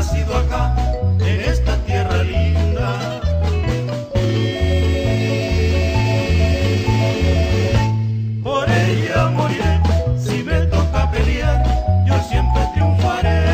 nacido acá, en esta tierra linda. Por ella moriré, si me toca pelear, yo siempre triunfaré.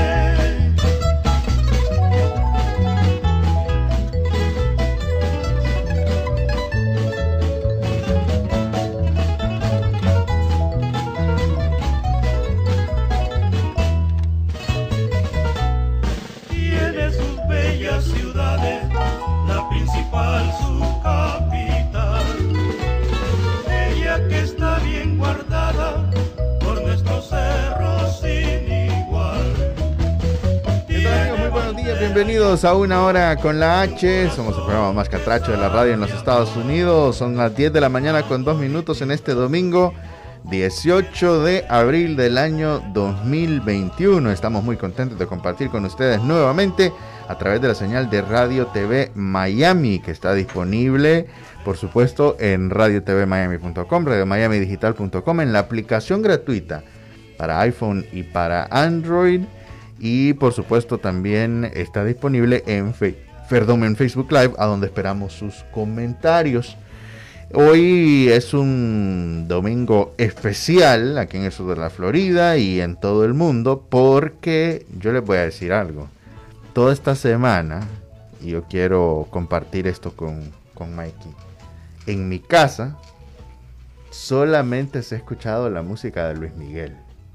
Tiene sus bellas ciudades, la principal su capital, ella que está bien guardada por nuestros cerros sin igual. ¿Qué tal, amigos? Muy buenos días, bienvenidos a Una Hora con la H. Somos el programa más catracho de la radio en los Estados Unidos. Son las 10 de la mañana con 2 minutos en este domingo 18 de abril del año 2021. Estamos muy contentos de compartir con ustedes nuevamente a través de la señal de Radio TV Miami, que está disponible, por supuesto, en radiotvmiami.com, radiomiamidigital.com, en la aplicación gratuita para iPhone y para Android. Y, por supuesto, también está disponible en Facebook Live, a donde esperamos sus comentarios. Hoy es un domingo especial aquí en el sur de la Florida y en todo el mundo, porque yo les voy a decir algo. Toda esta semana, y yo quiero compartir esto con Mikey, en mi casa solamente se ha escuchado la música de Luis Miguel.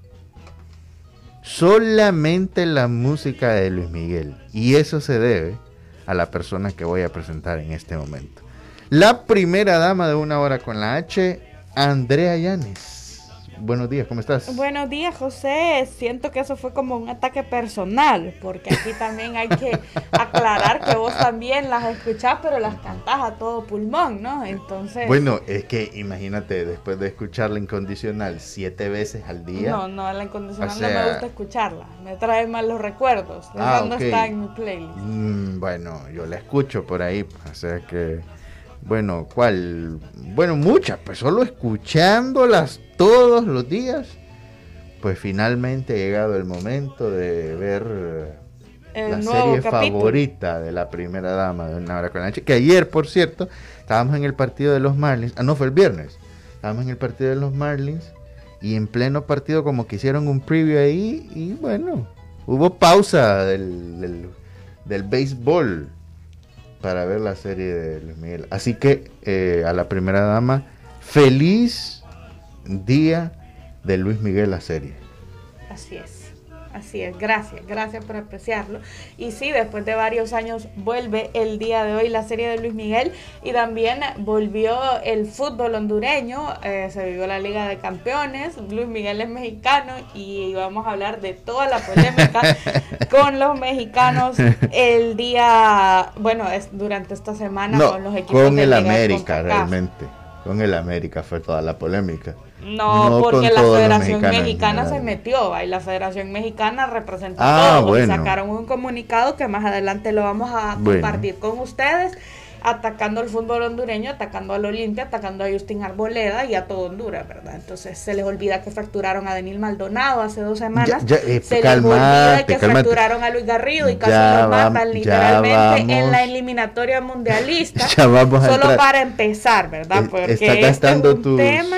Solamente la música de Luis Miguel. Y eso se debe a la persona que voy a presentar en este momento. La primera dama de Una Hora con la H, Andrea Llanes. Buenos días, ¿cómo estás? Buenos días, José. Siento que eso fue como un ataque personal, porque aquí también hay que aclarar que vos también las escuchás, pero las cantás a todo pulmón, ¿no? Entonces... Bueno, es que imagínate, después de escuchar La Incondicional 7 veces al día... No, La Incondicional no me gusta escucharla. Me trae mal los recuerdos. Esa no está en mi playlist. Bueno, yo la escucho por ahí, o sea que... Bueno, ¿cuál? Bueno, muchas, pues solo escuchándolas todos los días, pues finalmente ha llegado el momento de ver la serie favorita de la primera dama de Una Hora con la H, que ayer, por cierto, estábamos en el partido de los Marlins, no, fue el viernes, estábamos en el partido de los Marlins, y en pleno partido como que hicieron un preview ahí, y bueno, hubo pausa del béisbol para ver la serie de Luis Miguel. Así que a la primera dama, feliz día de Luis Miguel, la serie. Así es, gracias por apreciarlo. Y sí, después de varios años vuelve el día de hoy la serie de Luis Miguel, y también volvió el fútbol hondureño, se vivió la Liga de Campeones, Luis Miguel es mexicano y vamos a hablar de toda la polémica con los mexicanos el día, bueno, es durante esta semana con los equipos con de el Liga América, de realmente, con el América fue toda la polémica. No, porque la Federación Mexicana se metió, y la Federación Mexicana representó todo, bueno. Y sacaron un comunicado que más adelante lo vamos a compartir con ustedes, atacando al fútbol hondureño, atacando al Olimpia, atacando a Justin Arboleda y a todo Honduras, ¿verdad? Entonces se les olvida que fracturaron a Denil Maldonado hace 2 semanas, se les olvida que fracturaron a Luis Garrido y casi lo matan literalmente en la eliminatoria mundialista, solo para empezar, ¿verdad? Porque está gastando este es un tema...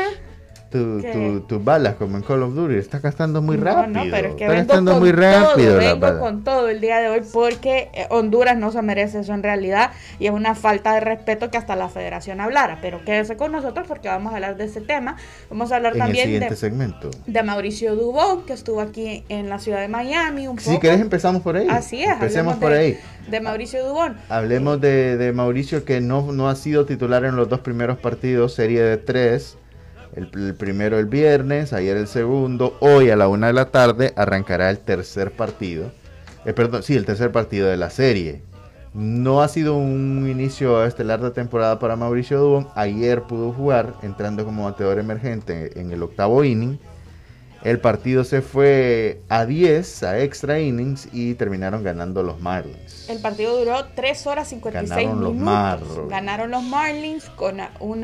tus balas como en Call of Duty, está gastando muy rápido. No, pero es que está gastando muy rápido. Vengo con todo el día de hoy porque Honduras no se merece eso en realidad, y es una falta de respeto que hasta la federación hablara. Pero quédese con nosotros porque vamos a hablar de ese tema. Vamos a hablar en también el siguiente segmento de Mauricio Dubón, que estuvo aquí en la ciudad de Miami un poco. Si querés empezamos por ahí. Así es, empecemos por ahí. De Mauricio Dubón. Hablemos de Mauricio, que no ha sido titular en los 2 primeros partidos, serie de 3. El primero el viernes, ayer el segundo, hoy a la 1 de la tarde arrancará el tercer partido. El tercer partido de la serie. No ha sido un inicio estelar de temporada para Mauricio Dubón. Ayer pudo jugar entrando como bateador emergente en el 8º inning. El partido se fue a 10, a extra innings, y terminaron ganando los Marlins. El partido duró 3 horas 56 minutos. Ganaron los Marlins con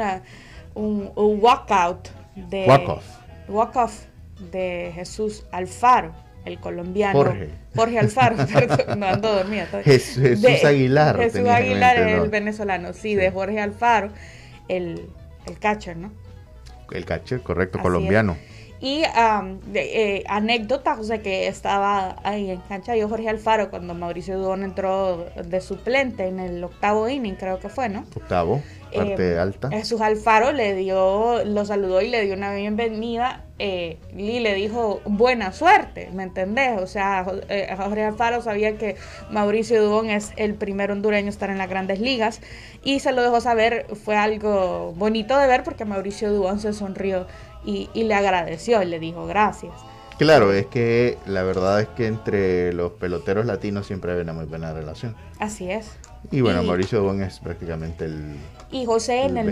un walkout de Jesús Alfaro. el colombiano Jorge Alfaro, perdón, no ando dormida todavía. Jesús Aguilar. Jesús Aguilar es el ¿no? venezolano, sí, de Jorge Alfaro, el catcher, ¿no? El catcher, correcto, Así colombiano. Y anécdota, o sea, que estaba ahí en cancha yo Jorge Alfaro cuando Mauricio Dubón entró de suplente en el 8º inning, creo que fue, ¿no? Octavo, parte alta. Jesús Alfaro lo saludó y le dio una bienvenida y le dijo buena suerte, ¿me entendés? O sea, Jorge Alfaro sabía que Mauricio Dubón es el primer hondureño a estar en las grandes ligas y se lo dejó saber. Fue algo bonito de ver porque Mauricio Dubón se sonrió y le agradeció y le dijo gracias. Claro, es que la verdad es que entre los peloteros latinos siempre hay una muy buena relación. Así es. Y bueno, Mauricio Dubón es prácticamente y José el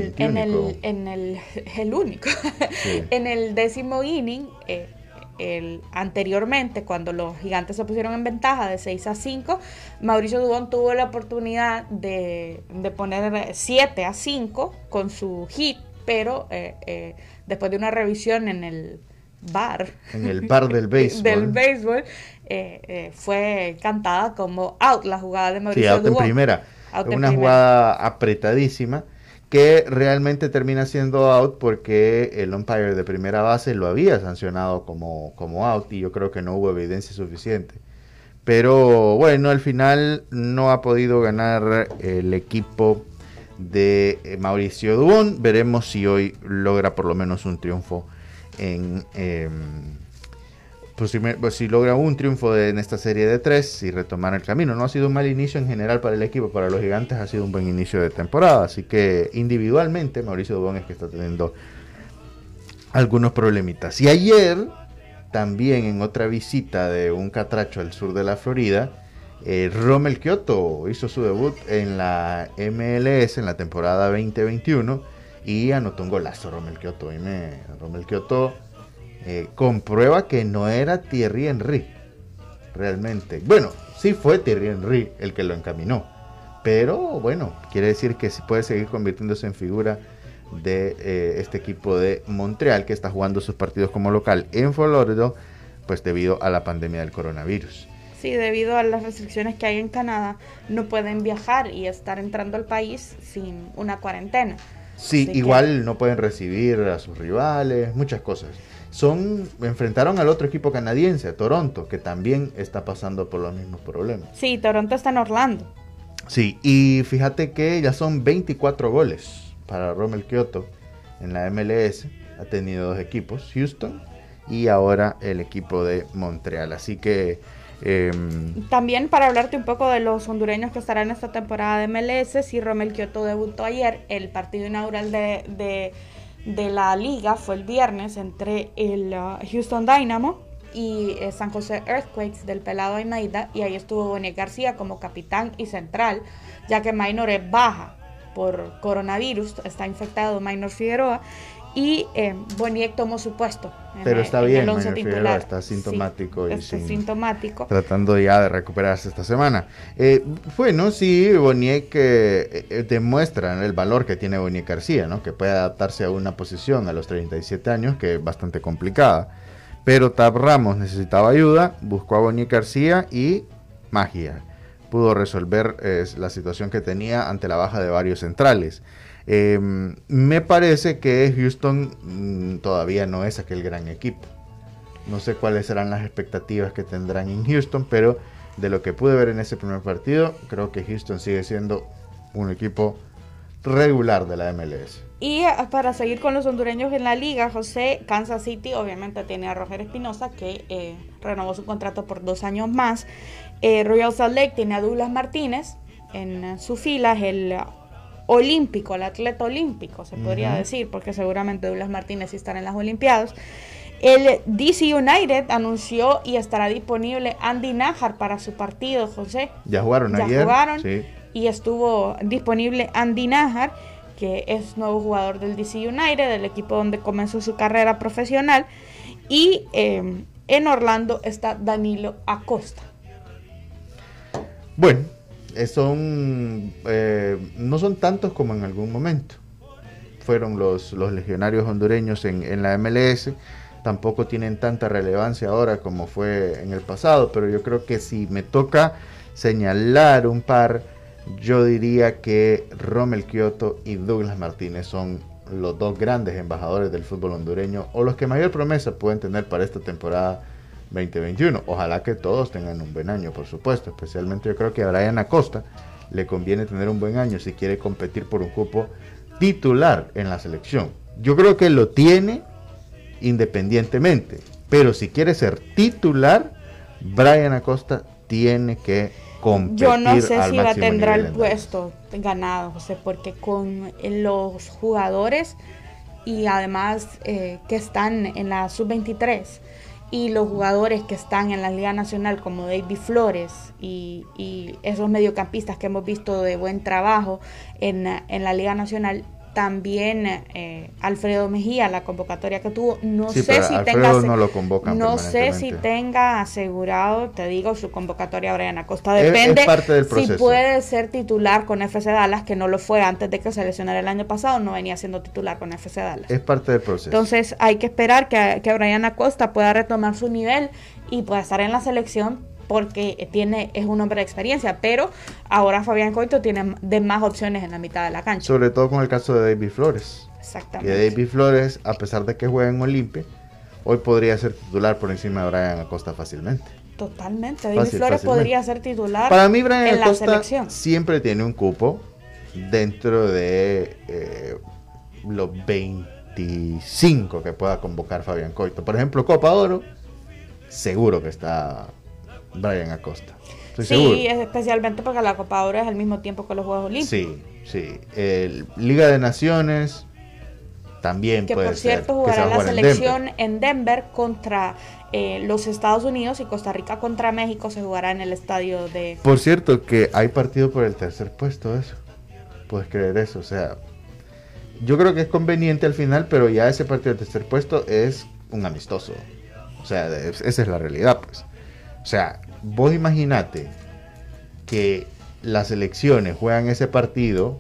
único. Sí. En el 10º inning, anteriormente, cuando los Gigantes se pusieron en ventaja de 6-5, Mauricio Dubón tuvo la oportunidad de poner 7-5 con su hit, pero después de una revisión en el bar. En el bar del béisbol. Fue cantada como out la jugada de Mauricio Dubón. Sí, out Dubón. en primera. Una jugada apretadísima que realmente termina siendo out porque el umpire de primera base lo había sancionado como out y yo creo que no hubo evidencia suficiente. Pero bueno, al final no ha podido ganar el equipo de Mauricio Dubón. Veremos si hoy logra por lo menos un triunfo si logra un triunfo en esta serie de 3 y retomar el camino. No ha sido un mal inicio en general para el equipo, para los Gigantes ha sido un buen inicio de temporada, así que individualmente Mauricio Dubón es que está teniendo algunos problemitas. Y ayer también en otra visita de un catracho al sur de la Florida, Rommel Kioto hizo su debut en la MLS en la temporada 2021 y anotó un golazo. Rommel Kioto comprueba que no era Thierry Henry realmente. Bueno, sí fue Thierry Henry el que lo encaminó, pero bueno, quiere decir que sí puede seguir convirtiéndose en figura de este equipo de Montreal que está jugando sus partidos como local en Florida, pues debido a la pandemia del coronavirus. Sí, debido a las restricciones que hay en Canadá, no pueden viajar y estar entrando al país sin una cuarentena. Sí, así igual no pueden recibir a sus rivales, muchas cosas. Enfrentaron al otro equipo canadiense, a Toronto, que también está pasando por los mismos problemas. Sí, Toronto está en Orlando. Sí, y fíjate que ya son 24 goles para Rommel Kioto en la MLS. Ha tenido 2 equipos, Houston y ahora el equipo de Montreal. Así que también para hablarte un poco de los hondureños que estarán en esta temporada de MLS, sí, Rommel Kioto debutó ayer. El partido inaugural de la liga fue el viernes entre el Houston Dynamo y San José Earthquakes del pelado Almeida, y ahí estuvo Boniek García como capitán y central, ya que Minor es baja por coronavirus, está infectado Minor Figueroa, y Boniek tomó su puesto. Pero está bien, Minor Figueroa está sintomático, sí, está sintomático. Tratando ya de recuperarse esta semana. Bueno, sí, Boniek demuestra el valor que tiene Boniek García, ¿no? Que puede adaptarse a una posición a los 37 años que es bastante complicada. Pero Tab Ramos necesitaba ayuda, buscó a Boniek García y magia. Pudo resolver la situación que tenía ante la baja de varios centrales. Me parece que Houston todavía no es aquel gran equipo. No sé cuáles serán las expectativas que tendrán en Houston, pero de lo que pude ver en ese primer partido, creo que Houston sigue siendo un equipo regular de la MLS. Y para seguir con los hondureños en la liga, José, Kansas City obviamente tiene a Roger Espinosa, que renovó su contrato por 2 años más. Royal Salt Lake tiene a Douglas Martínez en su fila, es el olímpico, el atleta olímpico, se podría decir, porque seguramente Douglas Martínez sí estará en las Olimpiadas. El DC United anunció y estará disponible Andy Najar para su partido, José. Ya jugaron ayer. Sí. Y estuvo disponible Andy Najar, que es nuevo jugador del DC United, del equipo donde comenzó su carrera profesional. Y en Orlando está Danilo Acosta. Bueno, no son tantos como en algún momento fueron los legionarios hondureños en la MLS. tampoco tienen tanta relevancia ahora como fue en el pasado, pero yo creo que si me toca señalar un par, yo diría que Rommel Kioto y Douglas Martínez son los dos grandes embajadores del fútbol hondureño, o los que mayor promesa pueden tener para esta temporada 2021. Ojalá que todos tengan un buen año, por supuesto. Especialmente yo creo que a Brian Acosta le conviene tener un buen año si quiere competir por un cupo titular en la selección. Yo creo que lo tiene independientemente, pero si quiere ser titular, Brian Acosta tiene que competir. Yo no sé al si va a máximo tendrá nivel el en puesto ganado, José, porque con los jugadores y además que están en la sub-23 y los jugadores que están en la Liga Nacional como David Flores y esos mediocampistas que hemos visto de buen trabajo en la Liga Nacional, también Alfredo Mejía, la convocatoria que tuvo, no Sí, sé pero si Alfredo no lo convocan no sé si permanentemente. tenga asegurado, te digo, su convocatoria a Brian Acosta. Es Depende parte del si proceso. puede ser titular con FC Dallas, que no lo fue antes de que se lesionara el año pasado, no venía siendo titular con FC Dallas. Es parte del proceso. Entonces hay que esperar que Brian Acosta pueda retomar su nivel y pueda estar en la selección, porque es un hombre de experiencia, pero ahora Fabián Coito tiene de más opciones en la mitad de la cancha. Sobre todo con el caso de David Flores. Exactamente. Que David Flores, a pesar de que juega en Olimpia, hoy podría ser titular por encima de Brian Acosta fácilmente. Totalmente. David Flores podría ser titular Para mí, Brian en la Acosta selección. siempre tiene un cupo dentro de los 25 que pueda convocar Fabián Coito. Por ejemplo, Copa Oro, seguro que está Brian Acosta. Estoy seguro. Sí, especialmente porque la Copa Oro es al mismo tiempo que los Juegos Olímpicos. Sí, sí. Liga de Naciones también que puede por ser. cierto Que se va jugará a la jugar en selección Denver. en Denver contra los Estados Unidos, y Costa Rica contra México se jugará en el estadio de... Por cierto, que hay partido por el tercer puesto, eso. Puedes creer eso, o sea, yo creo que es conveniente al final, pero ya ese partido del tercer puesto es un amistoso. O sea, esa es la realidad, pues. O sea, vos imaginate que las selecciones juegan ese partido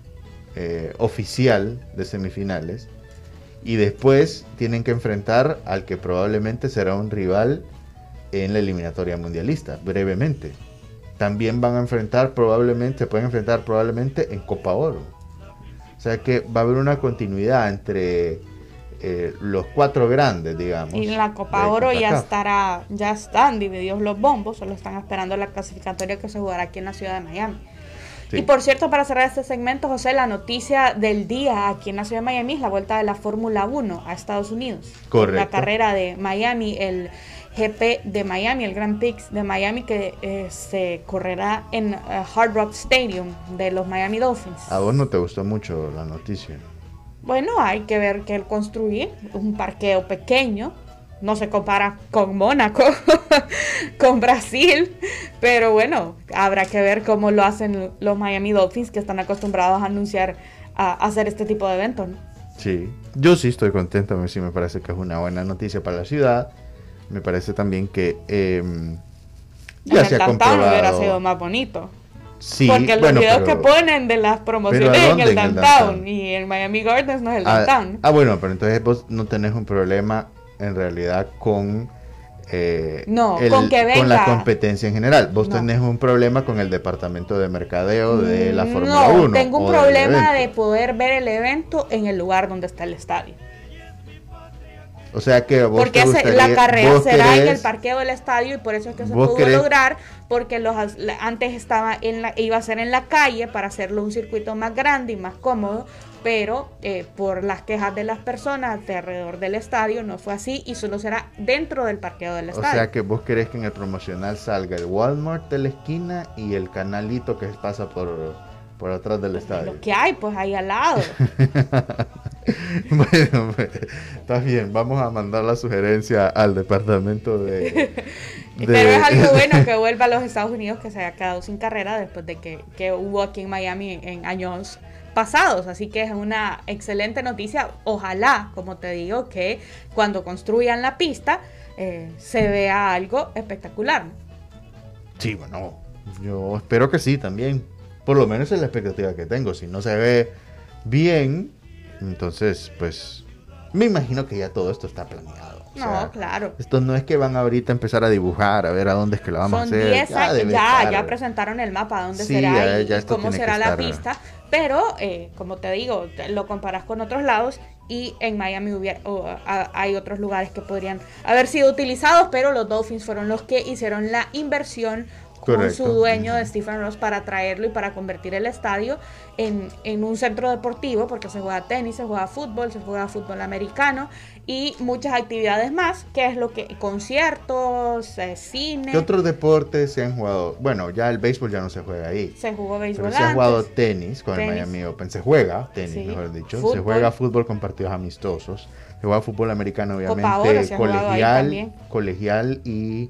oficial de semifinales y después tienen que enfrentar al que probablemente será un rival en la eliminatoria mundialista, brevemente. También van a enfrentar probablemente, se pueden enfrentar probablemente en Copa Oro. O sea que va a haber una continuidad entre los cuatro grandes, digamos. Y en la Copa de Oro CONCACAF. ya están divididos los bombos, solo están esperando la clasificatoria que se jugará aquí en la ciudad de Miami. Sí. Y por cierto, para cerrar este segmento, José, la noticia del día aquí en la ciudad de Miami es la vuelta de la Fórmula 1 a Estados Unidos. Correcto. La carrera de Miami, el GP de Miami, el Grand Prix de Miami, que se correrá en Hard Rock Stadium de los Miami Dolphins. A vos no te gustó mucho la noticia. Bueno, hay que ver que el construir un parqueo pequeño no se compara con Mónaco, con Brasil, pero bueno, habrá que ver cómo lo hacen los Miami Dolphins, que están acostumbrados a anunciar, a hacer este tipo de eventos, ¿no? Sí, yo sí estoy contento, a mí sí me parece que es una buena noticia para la ciudad. Me parece también que ya se ha comprobado. Hubiera sido más bonito. Sí, porque los bueno, videos pero- que ponen de las promociones ¿pero a en dónde? el En el downtown, downtown. y el Miami Gardens no es el downtown. Bueno, pero entonces vos no tenés un problema en realidad con No, con que con la venga. competencia en general. Vos No. tenés un problema con el departamento de mercadeo de la Fórmula No, 1. tengo un o del problema de evento. poder ver el evento en el lugar donde está el estadio. O sea que vos Porque te la gustaría- carrera vos será en el querés- parqueo del estadio, y por eso es que se ¿Vos pudo querés? lograr, porque antes iba a ser en la calle para hacerlo un circuito más grande y más cómodo, pero por las quejas de las personas de alrededor del estadio no fue así, y solo será dentro del parqueo del O estadio. sea que vos querés que en el promocional salga el Walmart de la esquina y el canalito que pasa por atrás del estadio. Lo que hay, pues ahí al lado. Bueno, pues, está bien, vamos a mandar la sugerencia al departamento de... Pero es algo bueno que vuelva a los Estados Unidos, que se haya quedado sin carrera después de que hubo aquí en Miami en años pasados. Así que es una excelente noticia. Ojalá, como te digo, que cuando construyan la pista se vea algo espectacular, ¿no? Sí, bueno, yo espero que sí también. Por lo menos es la expectativa que tengo. Si no se ve bien, entonces, pues, me imagino que ya todo esto está planeado. O No, sea, claro. esto no es que van ahorita a empezar a dibujar, a ver a dónde es que la vamos a Son hacer. 10 años, ya ya presentaron el mapa, dónde Sí, será ya y esto cómo tiene será que la estar. pista, pero como te digo, lo comparas con otros lados y en Miami hay otros lugares que podrían haber sido utilizados, pero los Dolphins fueron los que hicieron la inversión con Correcto. su dueño de Stephen Ross para traerlo y para convertir el estadio en un centro deportivo, porque se juega tenis, se juega fútbol americano y muchas actividades más, que es lo que, conciertos, cine. ¿Qué otros deportes se han jugado? Bueno, ya el béisbol ya no se juega ahí. Se jugó béisbol Pero se ha jugado antes. tenis con el Miami Open. Se juega tenis, Sí. mejor dicho. Fútbol. Se juega fútbol con partidos amistosos. Se juega fútbol americano, Copa Oro obviamente, se ha jugado ahí también. colegial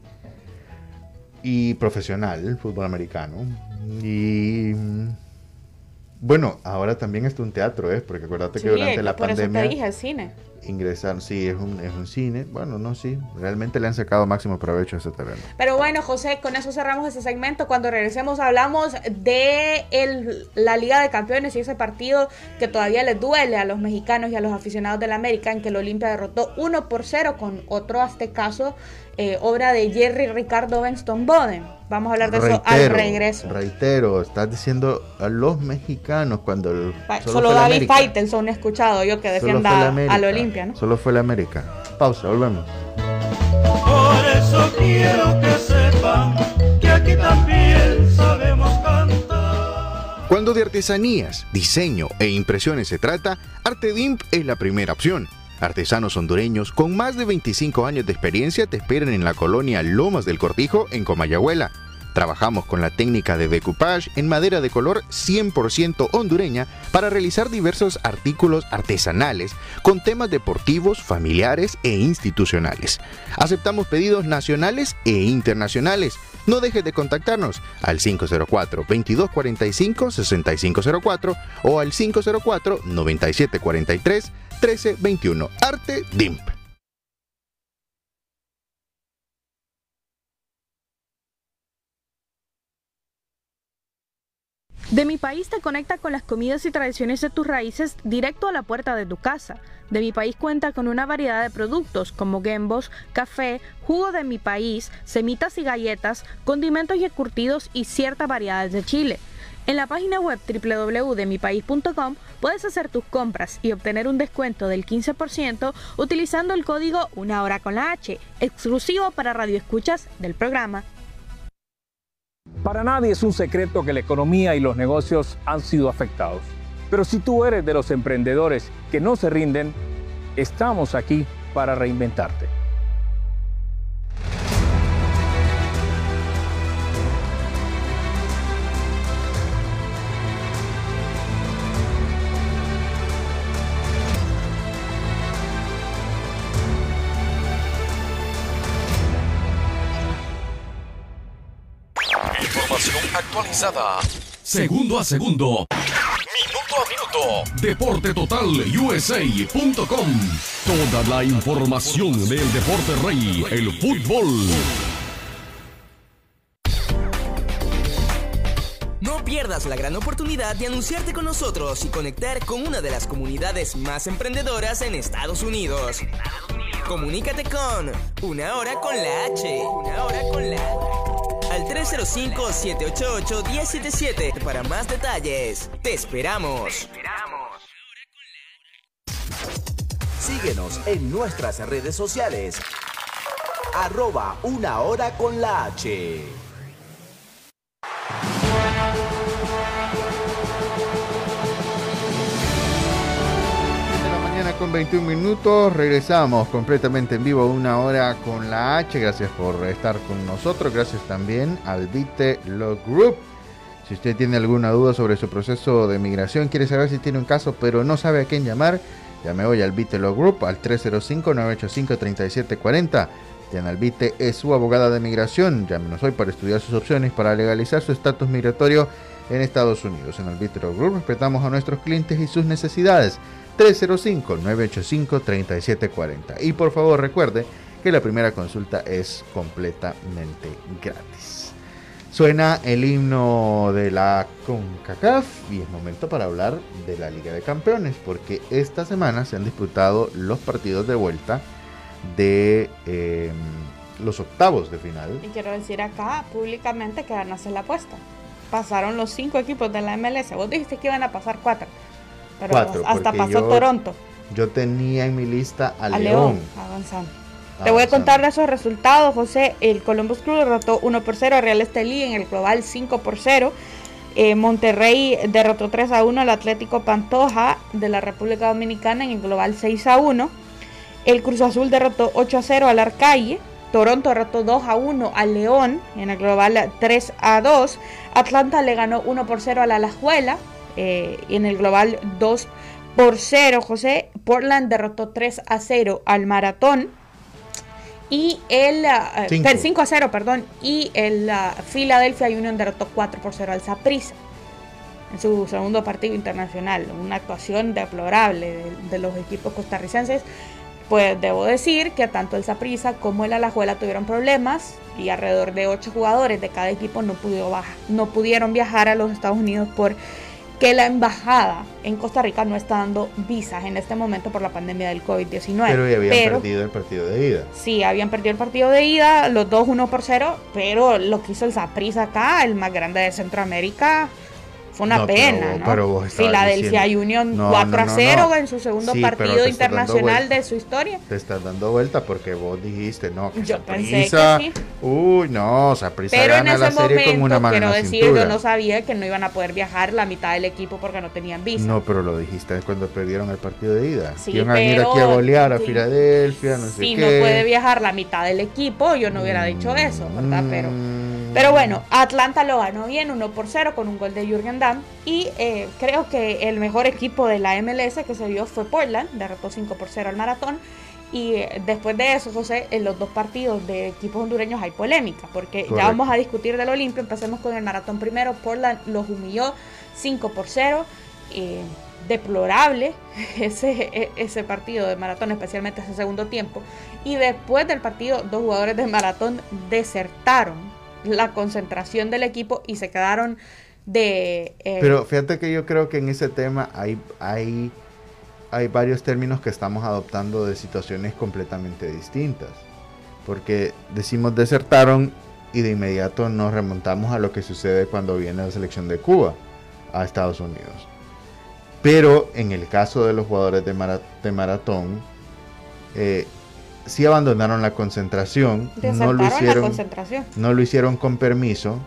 y profesional, el fútbol americano. Y bueno, ahora también está un teatro, porque acuérdate que durante la por pandemia eso te dije, el cine. ingresaron, sí, es un cine. Bueno, no, sí, realmente le han sacado máximo provecho a ese terreno. Pero bueno, José, con eso cerramos ese segmento. Cuando regresemos hablamos de la Liga de Campeones y ese partido que todavía les duele a los mexicanos y a los aficionados del América, en que el Olimpia derrotó 1-0 con otro aztecaso, obra de Jerry Ricardo Benston Boden. Vamos a hablar de eso al regreso. Reitero, estás diciendo a los mexicanos cuando Solo David Faitelson he escuchado yo que defienda al Olimpia, ¿no? Solo fue la América. Pausa, volvemos. Por eso quiero que sepan que aquí también sabemos cantar. Cuando de artesanías, diseño e impresiones se trata, ArteDimp es la primera opción. Artesanos hondureños con más de 25 años de experiencia te esperan en la colonia Lomas del Cortijo, en Comayagüela. Trabajamos con la técnica de decoupage en madera de color 100% hondureña para realizar diversos artículos artesanales con temas deportivos, familiares e institucionales. Aceptamos pedidos nacionales e internacionales. No dejes de contactarnos al 504-2245-6504 o al 504-9743-1321. ArteDimp. De Mi País te conecta con las comidas y tradiciones de tus raíces directo a la puerta de tu casa. De Mi País cuenta con una variedad de productos como gembos, café, jugo de Mi País, semitas y galletas, condimentos y encurtidos y ciertas variedades de chile. En la página web www.demipaís.com puedes hacer tus compras y obtener un descuento del 15% utilizando el código Una Hora con la H, exclusivo para radioescuchas del programa. Para nadie es un secreto que la economía y los negocios han sido afectados. Pero si tú eres de los emprendedores que no se rinden, estamos aquí para reinventarte. Información actualizada. Segundo a segundo. Minuto a minuto. Deporte Total USA.com. Toda la información del deporte rey, el fútbol. No pierdas la gran oportunidad de anunciarte con nosotros y conectar con una de las comunidades más emprendedoras en Estados Unidos. Comunícate con Una Hora con la H. Una Hora con la H. Al 305-788-1077 para más detalles. Te esperamos. Síguenos en nuestras redes sociales. @Una Hora con la H. Con 21 minutos, regresamos completamente en vivo a Una Hora con la H. Gracias por estar con nosotros. Gracias también al Vite Law Group. Si usted tiene alguna duda sobre su proceso de migración, quiere saber si tiene un caso pero no sabe a quién llamar, llame hoy al Vite Law Group al 305-985-3740. Diana Albite es su abogada de migración. Llámenos hoy para estudiar sus opciones para legalizar su estatus migratorio en Estados Unidos. En Albite Law Group respetamos a nuestros clientes y sus necesidades. 305-985-3740. Y por favor recuerde que la primera consulta es completamente gratis. Suena el himno de la CONCACAF y es momento para hablar de la Liga de Campeones, porque esta semana se han disputado los partidos de vuelta de los octavos de final. Y quiero decir acá públicamente que van a hacer la apuesta. Pasaron los 5 equipos de la MLS. Vos dijiste que iban a pasar 4, pero 4, hasta pasó Toronto. Yo tenía en mi lista a León avanzando. Te voy a contar de esos resultados, José. El Columbus Crew derrotó 1-0 a Real Estelí en el global 5-0. Monterrey derrotó 3-1 al Atlético Pantoja de la República Dominicana en el global 6-1. El Cruz Azul derrotó 8-0 al Arcalle. Toronto derrotó 2-1 al León en el global 3-2. Atlanta le ganó 1-0 a la Alajuela en el global 2-0. José, Portland derrotó 3-0 al Maratón. Y el 5-0, perdón. Y el Philadelphia Union derrotó 4-0 al Saprissa en su segundo partido internacional. Una actuación deplorable de los equipos costarricenses. Pues debo decir que tanto el Saprissa como el Alajuela tuvieron problemas y alrededor de 8 jugadores de cada equipo no pudieron viajar a los Estados Unidos porque la embajada en Costa Rica no está dando visas en este momento por la pandemia del COVID-19. Pero ya habían perdido el partido de ida. Sí, habían perdido el partido de ida, los dos 1-0, pero lo que hizo el Saprissa acá, el más grande de Centroamérica, fue una pena, ¿no? Philadelphia Union 4-0 en su segundo partido internacional de su historia. Te estás dando vuelta porque vos dijiste, no, que yo Saprissa, pensé que sí. Uy, no, Saprissa gana la serie con una mano en la cintura. Quiero decir, yo no sabía que no iban a poder viajar la mitad del equipo porque no tenían visa. No, pero lo dijiste cuando perdieron el partido de ida. Sí, iban a venir aquí a golear a Filadelfia, no sé qué. Si no puede viajar la mitad del equipo, yo no hubiera dicho eso, ¿verdad? Pero bueno, Atlanta lo ganó bien, 1-0 con un gol de Jürgen Damm. Y creo que el mejor equipo de la MLS que se vio fue Portland, derrotó 5-0 al Maratón. Y después de eso, José, en los dos partidos de equipos hondureños hay polémica, porque correcto, ya vamos a discutir del Olimpia. Empecemos con el Maratón primero. Portland los humilló 5-0. Deplorable ese partido de Maratón, especialmente ese segundo tiempo. Y después del partido, 2 jugadores de Maratón desertaron la concentración del equipo y se quedaron pero fíjate que yo creo que en ese tema hay varios términos que estamos adoptando de situaciones completamente distintas, porque decimos desertaron y de inmediato nos remontamos a lo que sucede cuando viene la selección de Cuba a Estados Unidos. Pero en el caso de los jugadores de Maratón, sí abandonaron la concentración, no lo hicieron con permiso,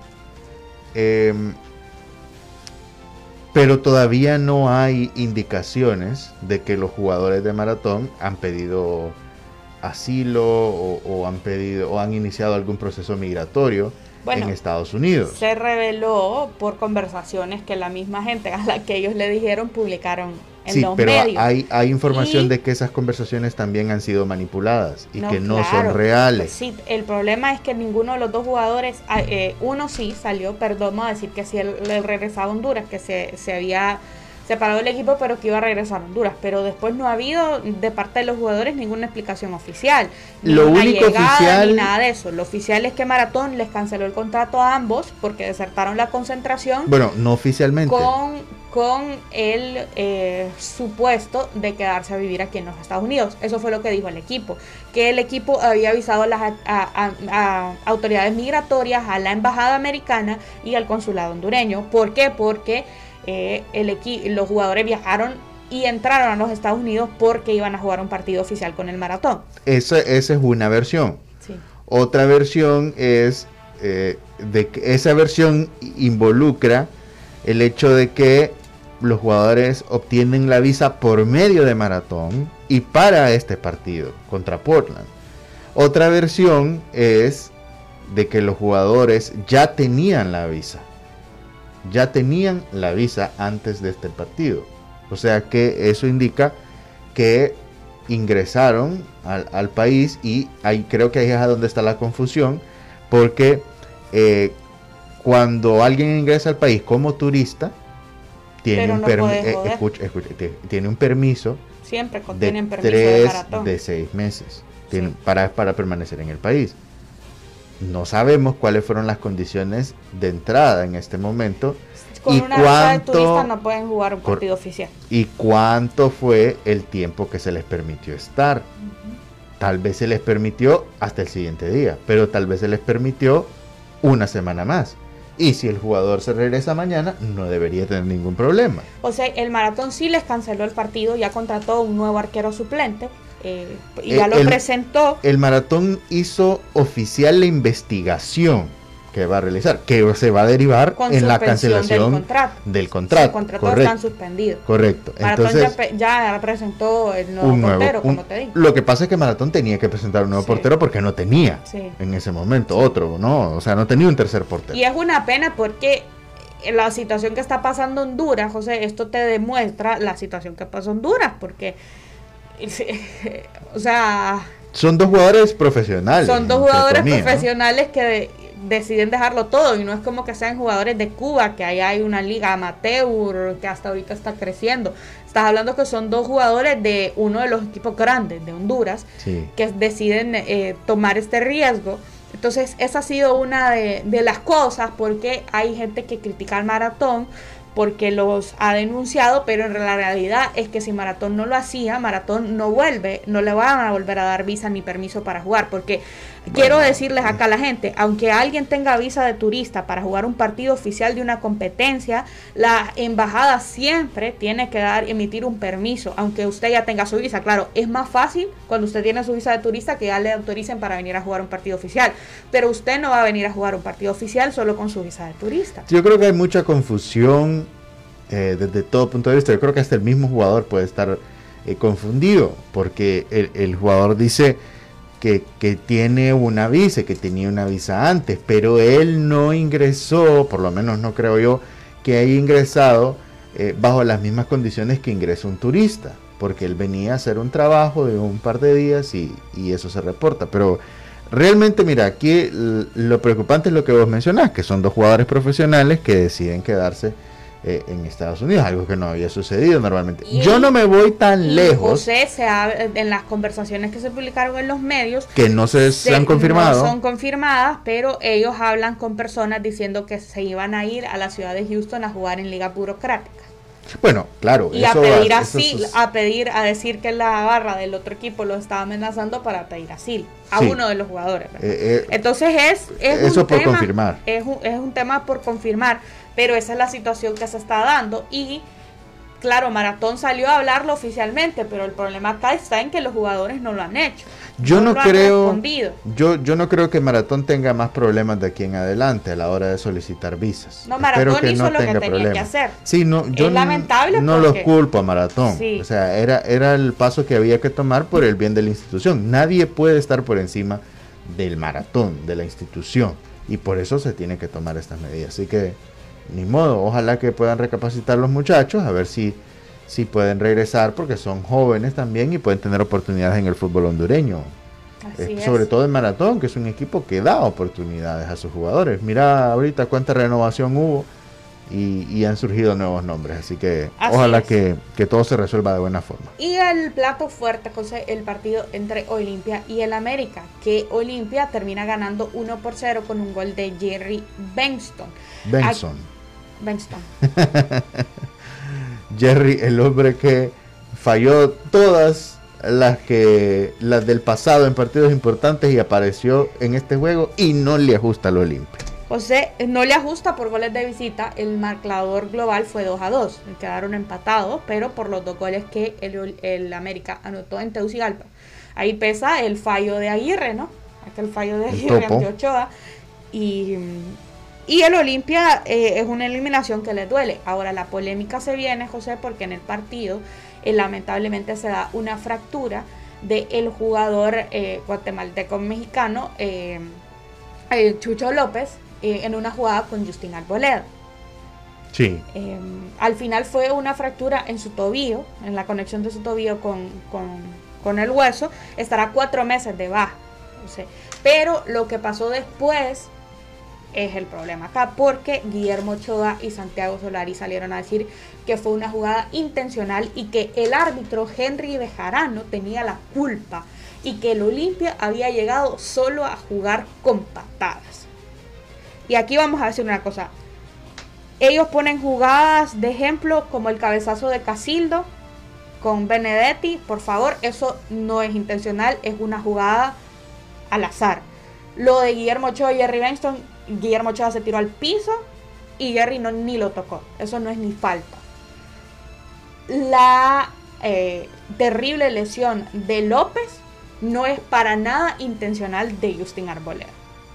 pero todavía no hay indicaciones de que los jugadores de Maratón han pedido asilo o han iniciado algún proceso migratorio en Estados Unidos. Se reveló por conversaciones que la misma gente a la que ellos le dijeron publicaron en los medios. Sí, pero hay información de que esas conversaciones también han sido manipuladas y que no son reales. Sí, el problema es que ninguno de los dos jugadores, uno sí salió, perdón, vamos a decir que sí él regresaba a Honduras, que se había separado del equipo, pero que iba a regresar a Honduras. Pero después no ha habido de parte de los jugadores ninguna explicación oficial. Lo único oficial, ni nada de eso. Lo oficial es que Maratón les canceló el contrato a ambos porque desertaron la concentración. Bueno, no oficialmente. Con el supuesto de quedarse a vivir aquí en los Estados Unidos. Eso fue lo que dijo el equipo. Que el equipo había avisado a las autoridades migratorias, a la embajada americana y al consulado hondureño. ¿Por qué? Porque los jugadores viajaron y entraron a los Estados Unidos porque iban a jugar un partido oficial con el Maratón. Esa es una versión. Sí. Otra versión es de que esa versión involucra el hecho de que los jugadores obtienen la visa por medio de Maratón y para este partido contra Portland. Otra versión es de que los jugadores ya tenían la visa. Antes de este partido. O sea que eso indica que ingresaron al país y creo que ahí es donde está la confusión, porque cuando alguien ingresa al país como turista, tiene un permiso siempre tienen permiso de 6 meses para permanecer en el país. No sabemos cuáles fueron las condiciones de entrada en este momento. Con una visa de turista no pueden jugar un partido oficial. ¿Y cuánto fue el tiempo que se les permitió estar? Tal vez se les permitió hasta el siguiente día, pero tal vez se les permitió una semana más. Y si el jugador se regresa mañana, no debería tener ningún problema. O sea, el Maratón sí les canceló el partido, ya contrató un nuevo arquero suplente y ya lo presentó. El Maratón hizo oficial la investigación que va a realizar, que se va a derivar en la cancelación del contrato. Los contratos están suspendidos. Correcto. Maratón Entonces, ya presentó el nuevo portero, como te digo. Lo que pasa es que Maratón tenía que presentar un nuevo portero porque no tenía en ese momento otro, ¿no? O sea, no tenía un tercer portero. Y es una pena porque la situación que está pasando en Honduras, José, esto te demuestra la situación que pasó en Honduras, porque, o sea... Son dos jugadores profesionales. Son dos jugadores profesionales, ¿no? Que deciden dejarlo todo, y no es como que sean jugadores de Cuba, que allá hay una liga amateur que hasta ahorita está creciendo. Estás hablando que son dos jugadores de uno de los equipos grandes de Honduras, que deciden tomar este riesgo. Entonces esa ha sido una de las cosas, porque hay gente que critica al Maratón porque los ha denunciado, pero en la realidad es que si Maratón no lo hacía, Maratón no le van a volver a dar visa ni permiso para jugar, porque quiero decirles acá a la gente, aunque alguien tenga visa de turista para jugar un partido oficial de una competencia, la embajada siempre tiene que emitir un permiso, aunque usted ya tenga su visa. Claro, es más fácil cuando usted tiene su visa de turista que ya le autoricen para venir a jugar un partido oficial, pero usted no va a venir a jugar un partido oficial solo con su visa de turista. Yo creo que hay mucha confusión desde todo punto de vista. Yo creo que hasta el mismo jugador puede estar confundido, porque el jugador dice que tiene una visa, que tenía una visa antes, pero él no ingresó, por lo menos no creo yo que haya ingresado bajo las mismas condiciones que ingresa un turista, porque él venía a hacer un trabajo de un par de días y eso se reporta. Pero realmente, mira, aquí lo preocupante es lo que vos mencionás, que son dos jugadores profesionales que deciden quedarse en Estados Unidos, algo que no había sucedido normalmente. Yo no me voy tan lejos. José, en las conversaciones que se publicaron en los medios, que no se han confirmado. No son confirmadas, pero ellos hablan con personas diciendo que se iban a ir a la ciudad de Houston a jugar en ligas burocráticas. Bueno, claro. Y a decir que la barra del otro equipo lo estaba amenazando para pedir asilo a uno de los jugadores. Entonces es eso un por tema, confirmar. Es un tema por confirmar, pero esa es la situación que se está dando. Y claro, Maratón salió a hablarlo oficialmente, pero el problema acá está en que los jugadores no lo han hecho. Yo no creo que Maratón tenga más problemas de aquí en adelante a la hora de solicitar visas. No, Maratón hizo lo que tenía que hacer. Sí, yo es lamentable no los culpo a Maratón. O sea, era el paso que había que tomar por el bien de la institución. Nadie puede estar por encima del Maratón, de la institución, y por eso se tienen que tomar estas medidas. Así que ni modo, ojalá que puedan recapacitar los muchachos, a ver si pueden regresar, porque son jóvenes también y pueden tener oportunidades en el fútbol hondureño. Sobre todo en Maratón, que es un equipo que da oportunidades a sus jugadores. Mira ahorita cuánta renovación hubo y han surgido nuevos nombres, así que ojalá que todo se resuelva de buena forma. Y el plato fuerte, José, el partido entre Olimpia y el América, que Olimpia termina ganando 1-0 con un gol de Jerry Benston. Jerry, el hombre que falló todas las del pasado en partidos importantes y apareció en este juego y no le ajusta al Olimpia. José, no le ajusta por goles de visita. El marcador global fue 2-2, quedaron empatados, pero por los 2 goles que el América anotó en Tegucigalpa. Ahí pesa el fallo de Aguirre, ¿no? Aquel fallo de Aguirre ante Ochoa. Y el Olimpia es una eliminación que le duele. Ahora la polémica se viene, José, porque en el partido lamentablemente se da una fractura del jugador guatemalteco mexicano Chucho López en una jugada con Justin Arboleda. Sí. Al final fue una fractura en su tobillo, en la conexión de su tobillo con el hueso. Estará 4 meses de baja. Pero lo que pasó después es el problema acá, porque Guillermo Ochoa y Santiago Solari salieron a decir que fue una jugada intencional y que el árbitro Henry Bejarano tenía la culpa y que el Olimpia había llegado solo a jugar con patadas. Y aquí vamos a decir una cosa: ellos ponen jugadas de ejemplo como el cabezazo de Casildo, con Benedetti, por favor, eso no es intencional, es una jugada al azar. Lo de Guillermo Ochoa y Jerry Benston, Guillermo Ochoa se tiró al piso y Jerry ni lo tocó, eso no es ni falta. La terrible lesión de López no es para nada intencional de Justin Arboleda.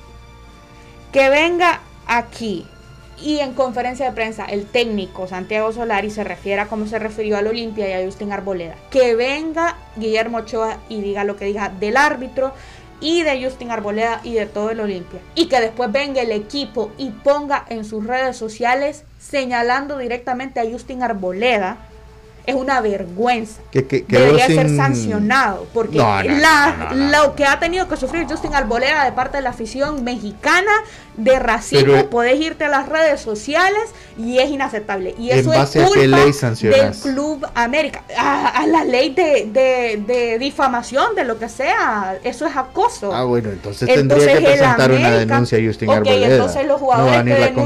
Que venga aquí y en conferencia de prensa el técnico Santiago Solari se refiere a cómo se refirió al Olimpia y a Justin Arboleda. Que venga Guillermo Ochoa y diga lo que diga del árbitro y de Justin Arboleda y de todo el Olimpia. Y que después venga el equipo y ponga en sus redes sociales señalando directamente a Justin Arboleda. Es una vergüenza. Debería ser sancionado. Porque lo que ha tenido que sufrir Justin Arboleda de parte de la afición mexicana de racismo, pero podés irte a las redes sociales y es inaceptable. Y eso es culpa del Club América. A la ley de difamación, de lo que sea. Eso es acoso. Bueno, entonces tendría que presentar una denuncia a Justin Arboleda. Entonces los jugadores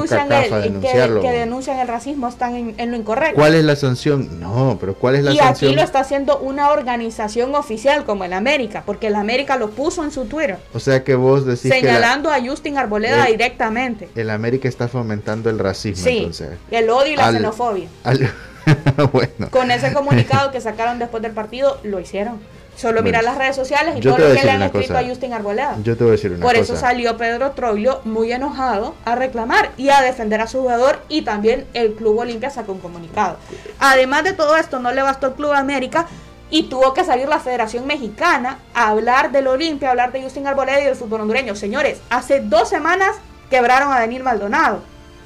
que denuncian el racismo están en lo incorrecto. ¿Cuál es la sanción? No, pero ¿cuál es la sanción? Y aquí lo está haciendo una organización oficial como el América, porque el América lo puso en su Twitter. O sea que vos decís señalando a Justin Arboleda directamente. El América está fomentando el racismo, sí, entonces. El odio y la xenofobia. Bueno. Con ese comunicado que sacaron después del partido, lo hicieron. Solo mira las redes sociales y todo lo que le han escrito a Justin Arboleda. Yo te voy a decir una cosa. Por eso salió Pedro Troglio muy enojado a reclamar y a defender a su jugador, y también el Club Olimpia sacó un comunicado. Además de todo esto, no le bastó al Club América y tuvo que salir la Federación Mexicana a hablar del Olimpia, a hablar de Justin Arboleda y del fútbol hondureño. Señores, hace 2 semanas quebraron a Denil Maldonado.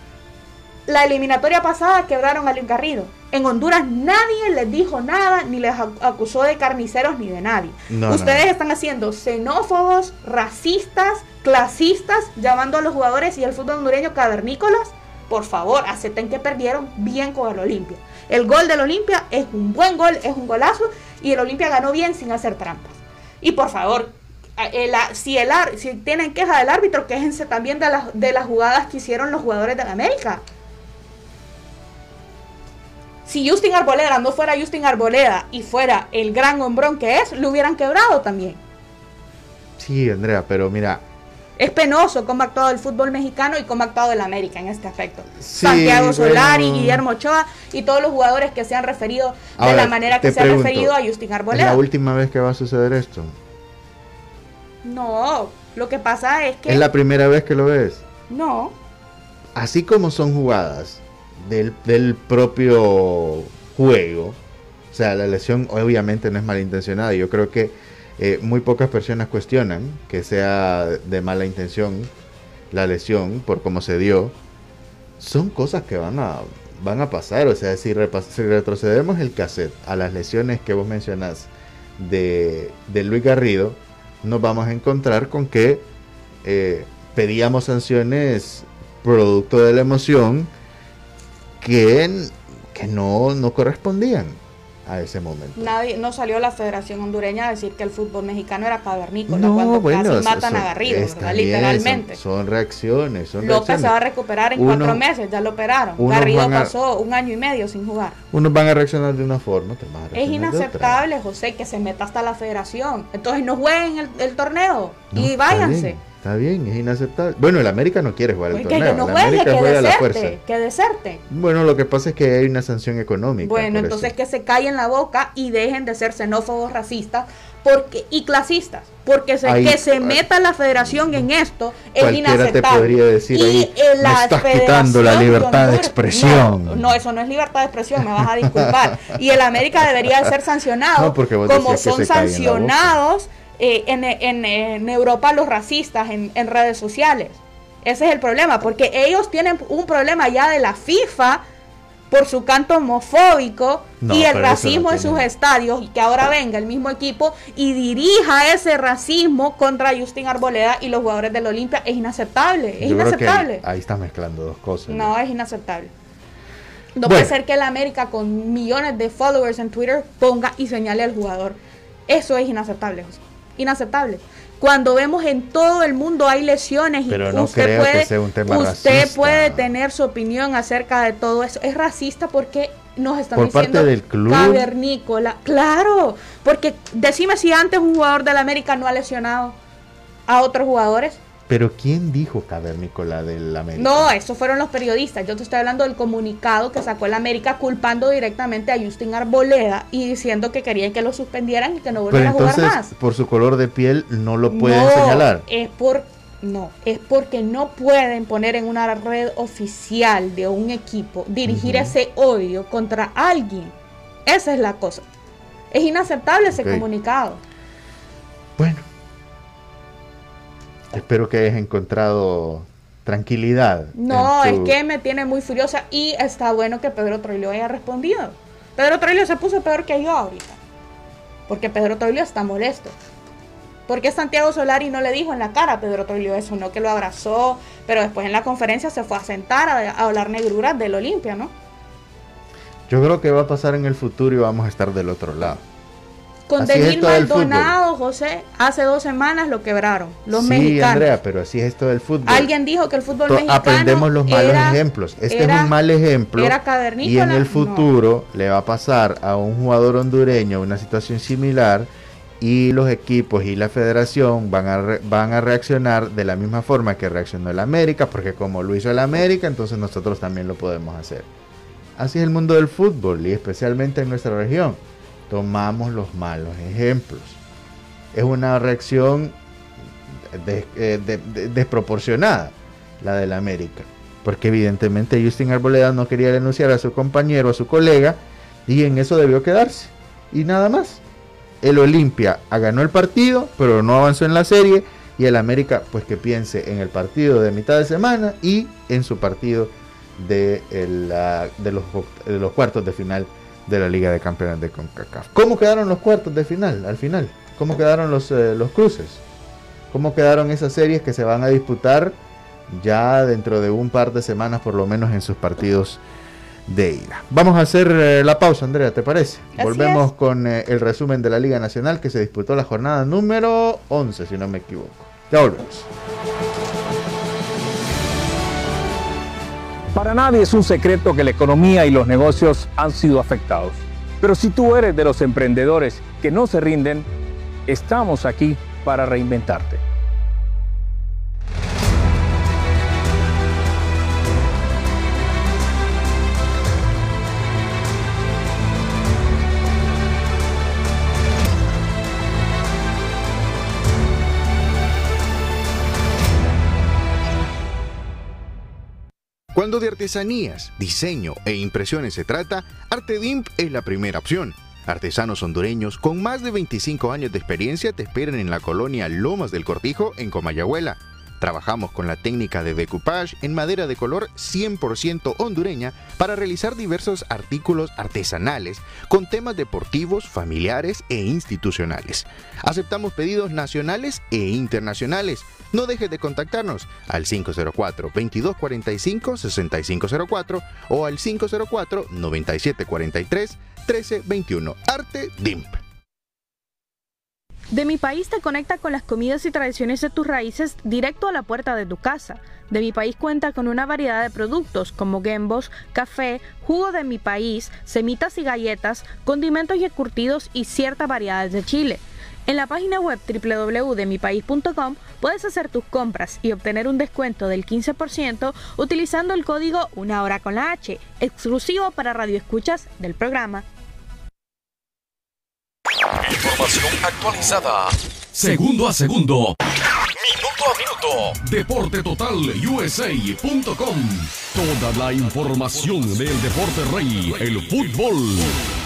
La eliminatoria pasada quebraron a Luis Garrido. En Honduras nadie les dijo nada, ni les acusó de carniceros ni de nadie. Ustedes están haciendo xenófobos, racistas, clasistas, llamando a los jugadores y al fútbol hondureño cavernícolas. Por favor, acepten que perdieron bien con el Olimpia. El gol del Olimpia es un buen gol, es un golazo, y el Olimpia ganó bien sin hacer trampas. Y por favor, si tienen queja del árbitro, quéjense también de las jugadas que hicieron los jugadores de la América. Si Justin Arboleda no fuera Justin Arboleda y fuera el gran hombrón que es, lo hubieran quebrado también. Sí, Andrea, pero mira, es penoso cómo ha actuado el fútbol mexicano y cómo ha actuado el América en este aspecto. Sí, Santiago Solari, Guillermo Ochoa y todos los jugadores que se han referido de la manera que se han referido a Justin Arboleda. ¿Es la última vez que va a suceder esto? No, lo que pasa es que... ¿Es la primera vez que lo ves? No. Así como son jugadas del propio juego, o sea, la lesión obviamente no es malintencionada. Yo creo que muy pocas personas cuestionan que sea de mala intención la lesión por cómo se dio. Son cosas que van a pasar. O sea, si retrocedemos el cassette a las lesiones que vos mencionás de Luis Garrido, nos vamos a encontrar con que pedíamos sanciones producto de la emoción que no correspondían a ese momento. No salió la Federación Hondureña a decir que el fútbol mexicano era cavernícola, cuando casi matan a Garrido, ¿verdad? Literalmente. Son reacciones. López se va a recuperar en 4 meses, ya lo operaron. Garrido pasó 1 año y medio sin jugar. Unos van a reaccionar de una forma, es inaceptable, José, que se meta hasta la Federación. Entonces no jueguen el torneo y váyanse. Está bien, es inaceptable. Bueno, el América no quiere jugar el torneo. Que no juegue, que deserte. Bueno, lo que pasa es que hay una sanción económica. Bueno, entonces que se callen la boca y dejen de ser xenófobos, racistas y clasistas. Porque que se meta la Federación en esto es inaceptable. Te podría decir ahí, me estás quitando la libertad de expresión. No, eso no es libertad de expresión, me vas a disculpar. Y el América debería de ser sancionado como son sancionados en Europa los racistas en redes sociales. Ese es el problema, porque ellos tienen un problema ya de la FIFA por su canto homofóbico y el racismo en sus estadios, y que ahora venga el mismo equipo y dirija ese racismo contra Justin Arboleda y los jugadores del Olimpia. Es inaceptable, es inaceptable. Ahí estás mezclando dos cosas. No, es inaceptable. No puede ser que el América, con millones de followers en Twitter, ponga y señale al jugador. Eso es inaceptable, José. Inaceptable. Cuando vemos en todo el mundo hay lesiones, pero y no creo que sea un tema usted racista. Puede tener su opinión acerca de todo eso. Es racista porque nos están por diciendo parte del club cavernícola. Claro, porque decime si antes un jugador del América no ha lesionado a otros jugadores. Pero ¿quién dijo cavernícola del América? No, esos fueron los periodistas. Yo te estoy hablando del comunicado que sacó el América culpando directamente a Justin Arboleda y diciendo que querían que lo suspendieran y que no volviera a jugar más. Por su color de piel no lo pueden señalar. Es porque no pueden poner en una red oficial de un equipo, dirigir ese odio contra alguien. Esa es la cosa. Es inaceptable ese comunicado. Bueno, espero que hayas encontrado tranquilidad. No, es que me tiene muy furiosa y está bueno que Pedro Troglio haya respondido. Pedro Troglio se puso peor que yo ahorita, porque Pedro Troglio está molesto. ¿Por qué Santiago Solari no le dijo en la cara a Pedro Troglio eso? No, que lo abrazó, pero después en la conferencia se fue a sentar a hablar negruras del Olimpia, ¿no? Yo creo que va a pasar en el futuro y vamos a estar del otro lado. Con Denil Maldonado, José, hace 2 semanas lo quebraron los mexicanos. Sí, Andrea, pero así es esto del fútbol. Alguien dijo que el fútbol mexicano aprendemos los malos ejemplos. Este es un mal ejemplo. Era cavernícola. Y en el futuro le va a pasar a un jugador hondureño una situación similar y los equipos y la federación van a reaccionar de la misma forma que reaccionó el América, porque como lo hizo el América, entonces nosotros también lo podemos hacer. Así es el mundo del fútbol y especialmente en nuestra región. Tomamos los malos ejemplos. Es una reacción desproporcionada la del América, porque evidentemente Justin Arboleda no quería denunciar a su compañero, a su colega, y en eso debió quedarse y nada más. El Olimpia ganó el partido, pero no avanzó en la serie, y el América pues que piense en el partido de mitad de semana y en su partido de los cuartos de final de la Liga de Campeones de CONCACAF. ¿Cómo quedaron los cuartos de final al final? ¿Cómo quedaron los cruces? ¿Cómo quedaron esas series que se van a disputar ya dentro de un par de semanas por lo menos en sus partidos de ida? Vamos a hacer la pausa, Andrea, ¿te parece? Volvemos con el resumen de la Liga Nacional que se disputó la jornada número 11, si no me equivoco. Ya volvemos. Para nadie es un secreto que la economía y los negocios han sido afectados. Pero si tú eres de los emprendedores que no se rinden, estamos aquí para reinventarte. Cuando de artesanías, diseño e impresiones se trata, Artedimp es la primera opción. Artesanos hondureños con más de 25 años de experiencia te esperan en la colonia Lomas del Cortijo, en Comayagüela. Trabajamos con la técnica de decoupage en madera de color 100% hondureña para realizar diversos artículos artesanales con temas deportivos, familiares e institucionales. Aceptamos pedidos nacionales e internacionales. No dejes de contactarnos al 504-2245-6504 o al 504-9743-1321. Artedimp. De mi país te conecta con las comidas y tradiciones de tus raíces directo a la puerta de tu casa. De mi país cuenta con una variedad de productos como gembos, café, jugo de mi país, semitas y galletas, condimentos y encurtidos y ciertas variedades de chile. En la página web www.demipaís.com puedes hacer tus compras y obtener un descuento del 15% utilizando el código Una Hora con la H, exclusivo para radioescuchas del programa. Información actualizada. Segundo a segundo. Minuto a minuto. Deporte Total USA.com. Toda la información del deporte rey, el fútbol.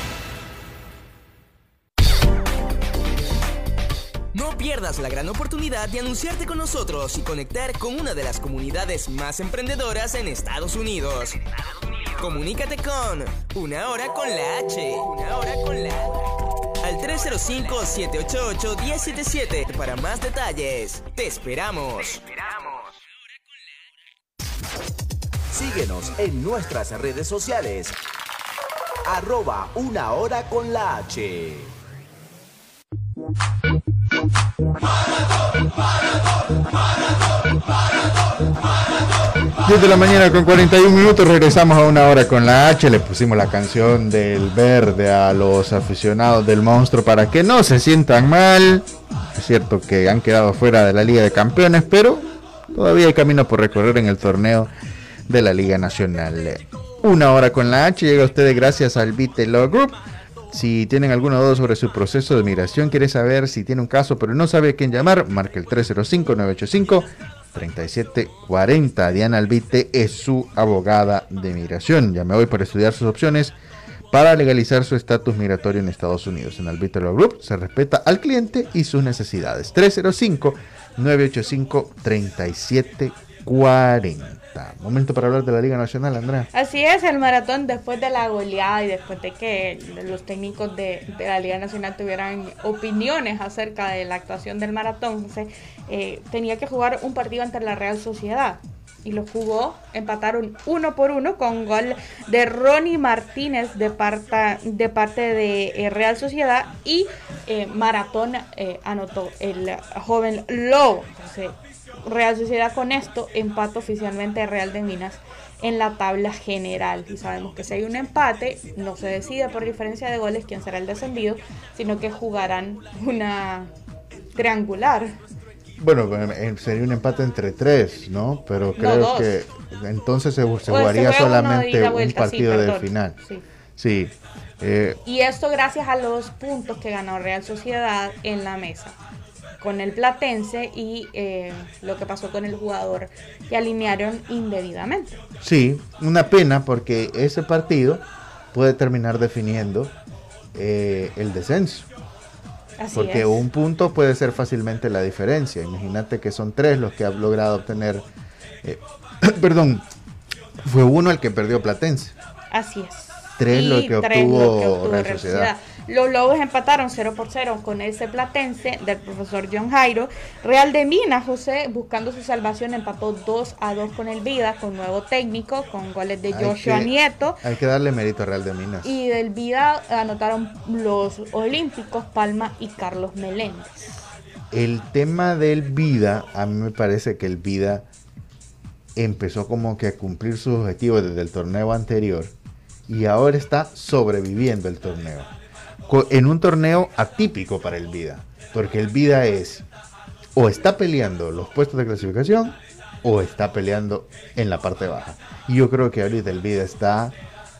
No pierdas la gran oportunidad de anunciarte con nosotros y conectar con una de las comunidades más emprendedoras en Estados Unidos. Comunícate con Una Hora con la H. Una Hora con la H. Al 305-788-1077 para más detalles. Te esperamos. Síguenos en nuestras redes sociales. @Una Hora con la H. Maratón, maratón, maratón, maratón, maratón. 10 de la mañana con 41 minutos, regresamos a Una Hora con la H. Le pusimos la canción del Verde a los aficionados del Monstruo para que no se sientan mal. Es cierto que han quedado fuera de la Liga de Campeones, pero todavía hay camino por recorrer en el torneo de la Liga Nacional. Una Hora con la H llega a ustedes gracias al Vite Law Group. Si tienen alguna duda sobre su proceso de migración, quiere saber si tiene un caso pero no sabe a quién llamar, marque el 305-985-3740. Diana Albite es su abogada de migración. Llame hoy para estudiar sus opciones para legalizar su estatus migratorio en Estados Unidos. En Albite Law Group se respeta al cliente y sus necesidades. 305-985-3740. Momento para hablar de la Liga Nacional, Andrea. Así es, el maratón, después de la goleada y después de que los técnicos de la Liga Nacional tuvieran opiniones acerca de la actuación del maratón, tenía que jugar un partido ante la Real Sociedad. Y lo jugó, empataron 1-1 con gol de Ronnie Martínez de parte de Real Sociedad, y Maratón anotó el joven Lobo. Entonces, Real Sociedad con esto empata oficialmente a Real de Minas en la tabla general. Y sabemos que si hay un empate, no se decide por diferencia de goles quién será el descendido, sino que jugarán una triangular. Bueno, sería un empate entre 3, ¿no? Pero creo que entonces se jugaría solamente un partido de final. Sí. Y esto gracias a los puntos que ganó Real Sociedad en la mesa con el Platense y lo que pasó con el jugador que alinearon indebidamente. Sí, una pena porque ese partido puede terminar definiendo el descenso. Porque un punto puede ser fácilmente la diferencia. Imagínate que son 3 los que ha logrado obtener. Perdón, fue 1 el que perdió Platense. Así es. 3 lo que obtuvo Real Sociedad. Los Lobos empataron 0-0 con ese Platense del profesor John Jairo. Real de Minas, José, buscando su salvación, empató 2-2 con el Vida, con nuevo técnico, con goles de Joshua Nieto. Hay que darle mérito a Real de Minas. Y del Vida anotaron los olímpicos Palma y Carlos Meléndez. El tema del Vida, a mí me parece que el Vida empezó como que a cumplir sus objetivos desde el torneo anterior y ahora está sobreviviendo el torneo. En un torneo atípico para el Vida, porque el Vida o está peleando los puestos de clasificación o está peleando en la parte baja. Y yo creo que ahorita el Vida está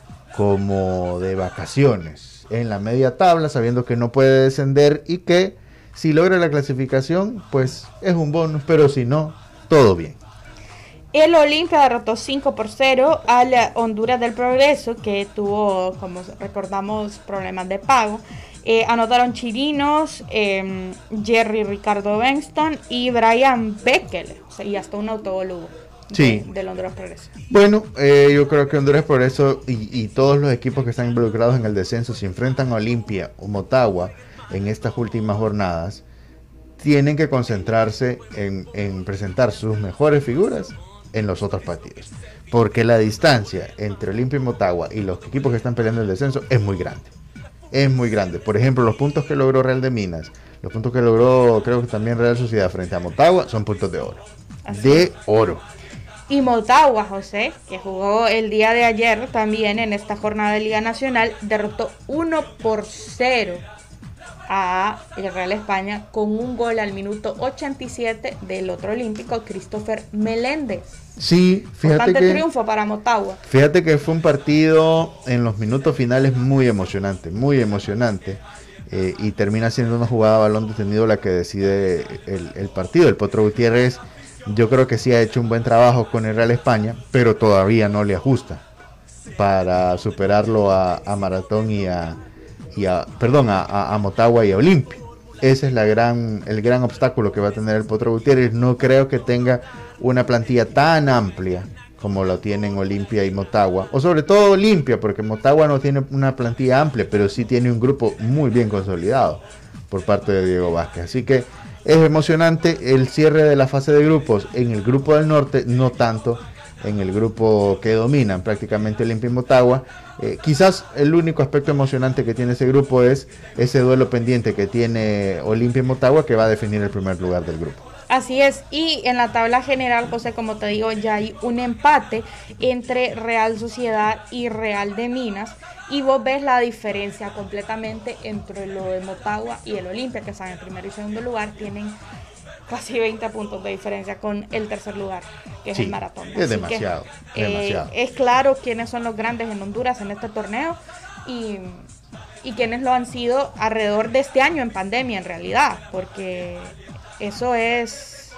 como de vacaciones en la media tabla, sabiendo que no puede descender y que si logra la clasificación, pues es un bonus, pero si no, todo bien. El Olimpia derrotó 5-0 al Honduras del Progreso, que tuvo, como recordamos, problemas de pago. Anotaron Chirinos, Jerry Ricardo Benston y Brian Beckel, y hasta un autogol hubo del Honduras Progreso. Bueno, yo creo que Honduras Progreso y todos los equipos que están involucrados en el descenso, si enfrentan a Olimpia o Motagua en estas últimas jornadas, tienen que concentrarse en presentar sus mejores figuras en los otros partidos, porque la distancia entre Olimpia y Motagua y los equipos que están peleando el descenso es muy grande. Por ejemplo, los puntos que logró Real de Minas, los puntos que logró creo que también Real Sociedad frente a Motagua son puntos de oro. Oro. Y Motagua, José, que jugó el día de ayer también en esta jornada de Liga Nacional, derrotó 1-0 a el Real España con un gol al minuto 87 del otro olímpico, Christopher Meléndez. Sí, fíjate que triunfo para Motagua. Fíjate que fue un partido en los minutos finales muy emocionante, y termina siendo una jugada a balón detenido la que decide el partido. El Potro Gutiérrez, yo creo que sí ha hecho un buen trabajo con el Real España, pero todavía no le ajusta para superarlo a Maratón a Motagua y a Olimpia. Ese es el gran obstáculo que va a tener el Potro Gutiérrez. No creo que tenga una plantilla tan amplia como lo tienen Olimpia y Motagua, o sobre todo Olimpia, porque Motagua no tiene una plantilla amplia, pero sí tiene un grupo muy bien consolidado por parte de Diego Vázquez. Así que es emocionante el cierre de la fase de grupos en el grupo del norte, no tanto en el grupo que dominan prácticamente Olimpia y Motagua. Quizás el único aspecto emocionante que tiene ese grupo es ese duelo pendiente que tiene Olimpia y Motagua, que va a definir el primer lugar del grupo. Así es, y en la tabla general, José, como te digo, ya hay un empate entre Real Sociedad y Real de Minas, y vos ves la diferencia completamente entre lo de Motagua y el Olimpia, que están en primero y segundo lugar, tienen casi 20 puntos de diferencia con el tercer lugar, que es el Maratón. Es demasiado, demasiado. Es claro quiénes son los grandes en Honduras en este torneo, y quiénes lo han sido alrededor de este año en pandemia, en realidad, porque eso es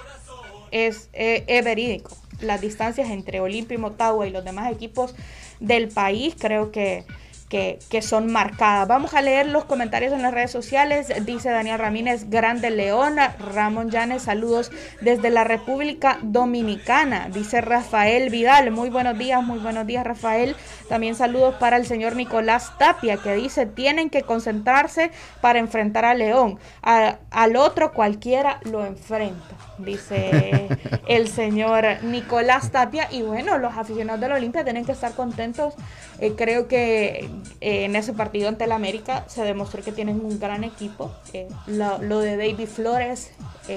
verídico. Las distancias entre Olimpia y Motagua y los demás equipos del país creo que son marcadas. Vamos a leer los comentarios en las redes sociales. Dice Daniel Ramírez, grande León. Ramón Llanes, saludos desde la República Dominicana. Dice Rafael Vidal, muy buenos días Rafael. También saludos para el señor Nicolás Tapia, que dice, tienen que concentrarse para enfrentar a León. Al otro cualquiera lo enfrenta, dice el señor Nicolás Tapia. Y bueno, los aficionados del Olimpia tienen que estar contentos. Creo que en ese partido ante el América se demostró que tienen un gran equipo. Lo de David Flores,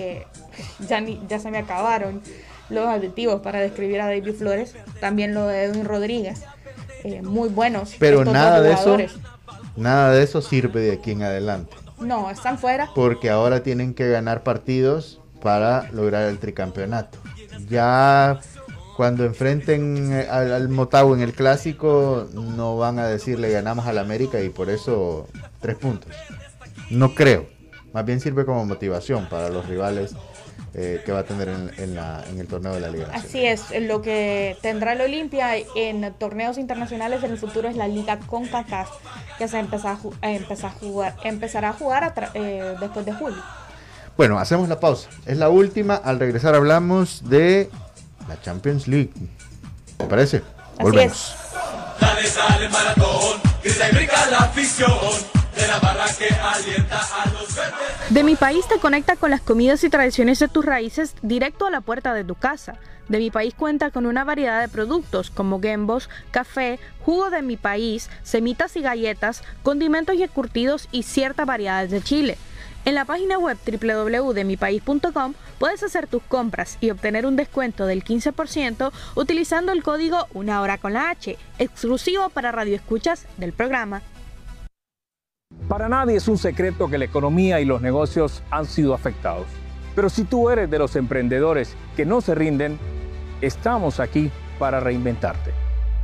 ya se me acabaron los adjetivos para describir a David Flores. También lo de Edwin Rodríguez, muy buenos. Pero nada de eso sirve de aquí en adelante. No, están fuera. Porque ahora tienen que ganar partidos para lograr el tricampeonato. Ya cuando enfrenten al Motagua en el clásico, no van a decirle ganamos al América y por eso 3 puntos. No creo. Más bien sirve como motivación para los rivales que va a tener en el torneo de la Liga Nacional. Así es, lo que tendrá el Olimpia en torneos internacionales en el futuro es la Liga CONCACAF, que se empezará a jugar después de julio. Bueno, hacemos la pausa. Es la última. Al regresar hablamos de la Champions League. ¿Te parece? Así Volvemos. Es. Sale maratón, grita y brinca la afición. De la barra que alienta a los verdes. De mi país te conecta con las comidas y tradiciones de tus raíces directo a la puerta de tu casa. De mi país cuenta con una variedad de productos como gembos, café, jugo de mi país, semitas y galletas, condimentos y encurtidos y ciertas variedades de chile. En la página web www.demipais.com puedes hacer tus compras y obtener un descuento del 15% utilizando el código Una Hora con la H, exclusivo para radioescuchas del programa. Para nadie es un secreto que la economía y los negocios han sido afectados. Pero si tú eres de los emprendedores que no se rinden, estamos aquí para reinventarte.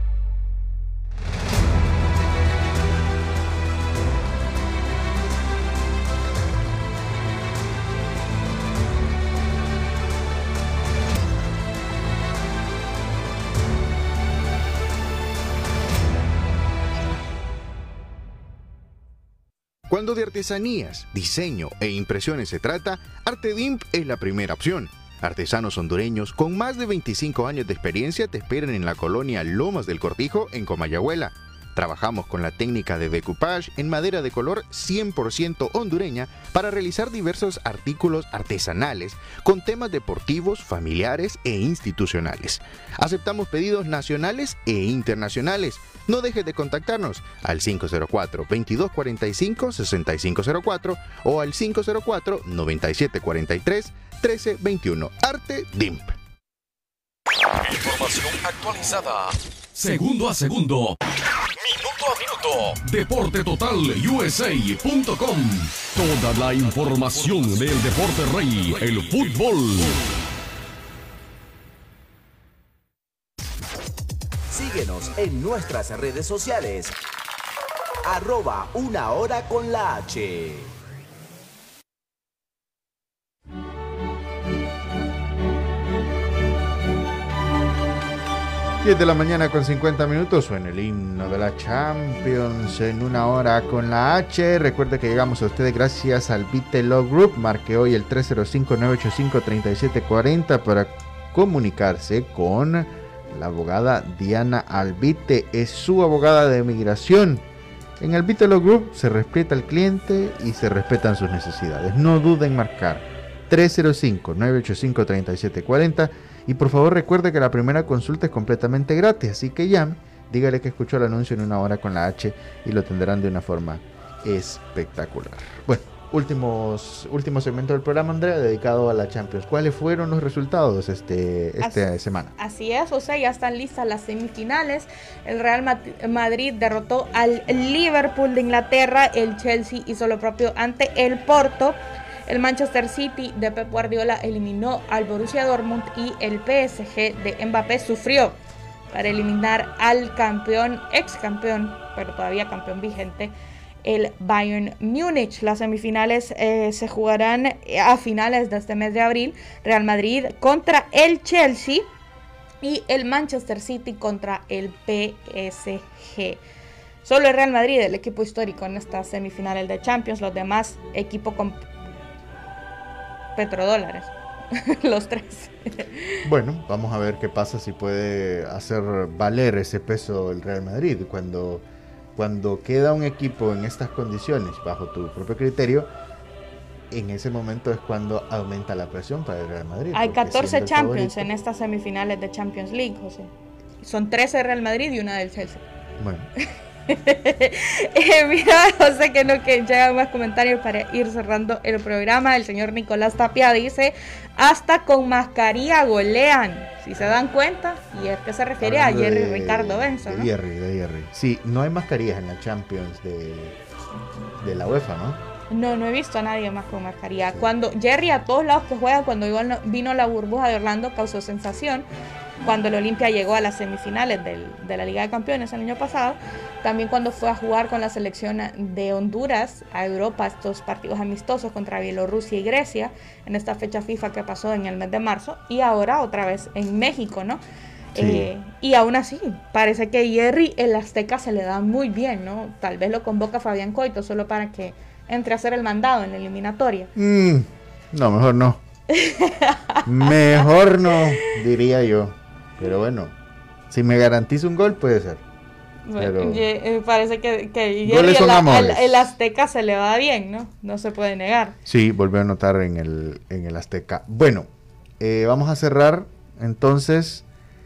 Cuando de artesanías, diseño e impresiones se trata, Artedimp es la primera opción. Artesanos hondureños con más de 25 años de experiencia te esperan en la colonia Lomas del Cortijo, en Comayagüela. Trabajamos con la técnica de decoupage en madera de color 100% hondureña para realizar diversos artículos artesanales con temas deportivos, familiares e institucionales. Aceptamos pedidos nacionales e internacionales. No dejes de contactarnos al 504-2245-6504 o al 504-9743-1321. Artedimp. Información actualizada. Segundo a segundo. Minuto a minuto. Deporte Total USA.com. Toda la información del deporte rey, el fútbol. Síguenos en nuestras redes sociales. @Una Hora con la H. 10 de la mañana con 50 minutos, suena el himno de la Champions en Una Hora con la H. Recuerde que llegamos a ustedes gracias al Vite Law Group. Marque hoy el 305-985-3740 para comunicarse con la abogada Diana Albite. Es su abogada de migración. En el Vite Law Group se respeta al cliente y se respetan sus necesidades. No duden en marcar 305-985-3740. Y por favor recuerde que la primera consulta es completamente gratis, así que llame, dígale que escuchó el anuncio en Una Hora con la H y lo atenderán de una forma espectacular. Bueno, último segmento del programa, Andrea, dedicado a la Champions. ¿Cuáles fueron los resultados esta semana? Así es, o sea, ya están listas las semifinales. El Real Madrid derrotó al Liverpool de Inglaterra, el Chelsea hizo lo propio ante el Porto, el Manchester City de Pep Guardiola eliminó al Borussia Dortmund y el PSG de Mbappé sufrió para eliminar al ex campeón, pero todavía campeón vigente, el Bayern Múnich. Las semifinales se jugarán a finales de este mes de abril. Real Madrid contra el Chelsea y el Manchester City contra el PSG. Solo el Real Madrid, el equipo histórico en estas semifinales de Champions, los demás equipo con petrodólares. Los tres. Bueno, vamos a ver qué pasa, si puede hacer valer ese peso el Real Madrid. Cuando queda un equipo en estas condiciones, bajo tu propio criterio, en ese momento es cuando aumenta la presión para el Real Madrid. Hay 14 Champions en estas semifinales de Champions League, José. Son 13 de Real Madrid y una del Chelsea. Bueno. Mira, José, que llegan más comentarios para ir cerrando el programa. El señor Nicolás Tapia dice: hasta con mascarilla golean. Si se dan cuenta, y es que se refiere a Jerry Ricardo Benson, ¿no? De Jerry. Sí, no hay mascarillas en la Champions de la UEFA, ¿no? No he visto a nadie más con mascarilla. Sí. Cuando Jerry, a todos lados que juega, cuando vino la burbuja de Orlando, causó sensación. Cuando el Olimpia llegó a las semifinales de la Liga de Campeones el año pasado, también cuando fue a jugar con la selección de Honduras a Europa, estos partidos amistosos contra Bielorrusia y Grecia, en esta fecha FIFA que pasó en el mes de marzo, y ahora otra vez en México, ¿no? Sí. Y aún así, parece que Jerry el Azteca se le da muy bien, ¿no? Tal vez lo convoca Fabián Coito solo para que entre a hacer el mandado en la eliminatoria. No, mejor no. Mejor no, diría yo. Pero bueno, si me garantiza un gol, puede ser. Bueno, parece que el Azteca se le va bien, ¿no? No se puede negar. Sí, volvió a anotar en el Azteca. Bueno, vamos a cerrar entonces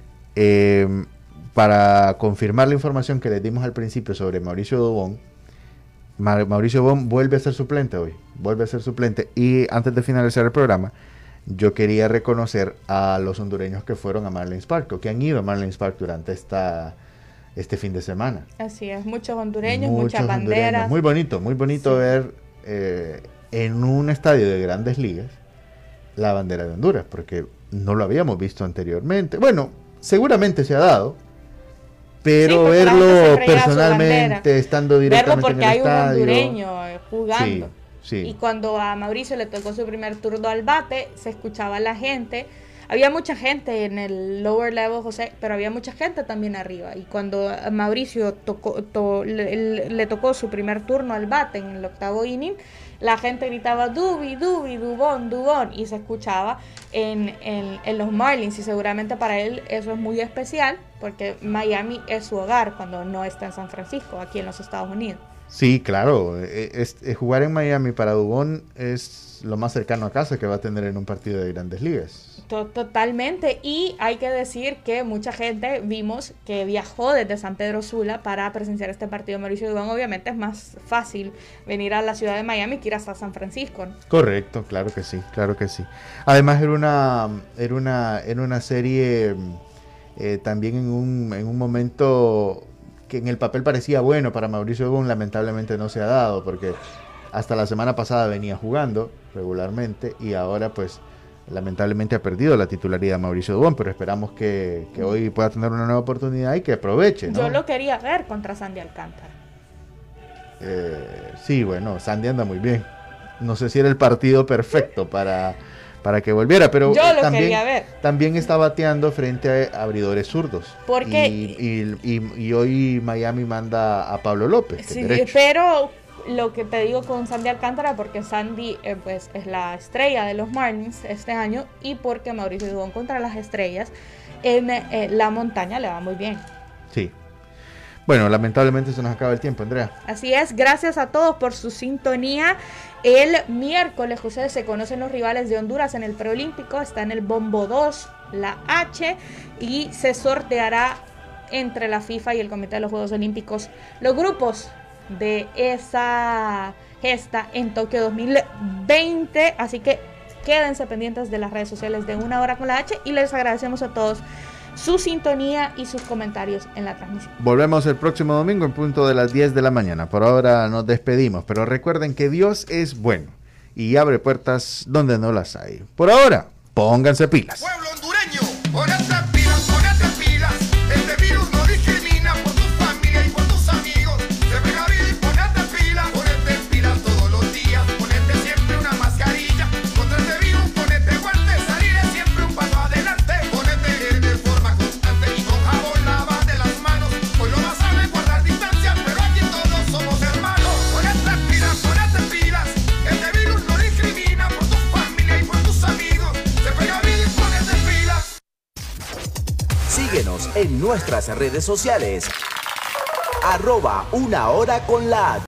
para confirmar la información que les dimos al principio sobre Mauricio Dubón. Mauricio Dubón vuelve a ser suplente hoy, y antes de finalizar el programa, yo quería reconocer a los hondureños que fueron a Marlins Park, o que han ido a Marlins Park durante este fin de semana. Así es, muchos hondureños, muchas banderas. Muy bonito sí. Ver en un estadio de Grandes Ligas la bandera de Honduras, porque no lo habíamos visto anteriormente. Bueno, seguramente se ha dado, pero verlo personalmente, estando directamente en el estadio. Verlo porque hay un hondureño jugando. Sí. Y cuando a Mauricio le tocó su primer turno al bate, se escuchaba la gente. Había mucha gente en el lower level, José, pero había mucha gente también arriba. Y cuando a Mauricio le tocó su primer turno al bate en el octavo inning, la gente gritaba Dubi, Dubi, Dubón, Dubón, y se escuchaba en los Marlins. Y seguramente para él eso es muy especial, porque Miami es su hogar cuando no está en San Francisco, aquí en los Estados Unidos. Sí, claro, jugar en Miami para Dubón es lo más cercano a casa que va a tener en un partido de Grandes Ligas. Totalmente, y hay que decir que mucha gente vimos que viajó desde San Pedro Sula para presenciar este partido de Mauricio Dubón. Obviamente es más fácil venir a la ciudad de Miami que ir hasta San Francisco, ¿no? Correcto, claro que sí. Además era una serie también en un momento que en el papel parecía bueno para Mauricio Dubón. Lamentablemente no se ha dado, porque hasta la semana pasada venía jugando regularmente y ahora pues lamentablemente ha perdido la titularidad Mauricio Dubón, pero esperamos que hoy pueda tener una nueva oportunidad y que aproveche, ¿no? Yo lo quería ver contra Sandy Alcántara. Sí, bueno, Sandy anda muy bien. No sé si era el partido perfecto para que volviera, pero yo lo quería ver. También está bateando frente a abridores zurdos. Porque y hoy Miami manda a Pablo López. Sí, pero lo que te digo con Sandy Alcántara, porque Sandy pues es la estrella de los Marlins este año, y porque Mauricio Dubón contra las estrellas en la montaña le va muy bien. Sí. Bueno, lamentablemente se nos acaba el tiempo, Andrea. Así es, gracias a todos por su sintonía. El miércoles, José, se conocen los rivales de Honduras en el preolímpico. Está en el bombo 2, la H, y se sorteará entre la FIFA y el Comité de los Juegos Olímpicos los grupos de esa gesta en Tokio 2020. Así que quédense pendientes de las redes sociales de Una Hora con la H y les agradecemos a todos su sintonía y sus comentarios en la transmisión. Volvemos el próximo domingo en punto de las 10 de la mañana. Por ahora nos despedimos, pero recuerden que Dios es bueno y abre puertas donde no las hay. Por ahora, pónganse pilas. Pueblo hondureño, ponete pilas. Este virus no discrimina por tu familia y por tus amigos. Se precavido y ponete pilas todos los días. Ponete siempre una mascarilla. Contra este virus ponete guantes, salir es siempre un paso adelante. Ponete gel de forma constante y con jabón lavate las manos. Hoy lo más sabe guardar distancia, pero aquí todos somos hermanos. Ponete pilas. Este virus no discrimina por tu familia y por tus amigos. Se precavido y ponete pilas. Síguenos en nuestras redes sociales. @Una Hora con la H.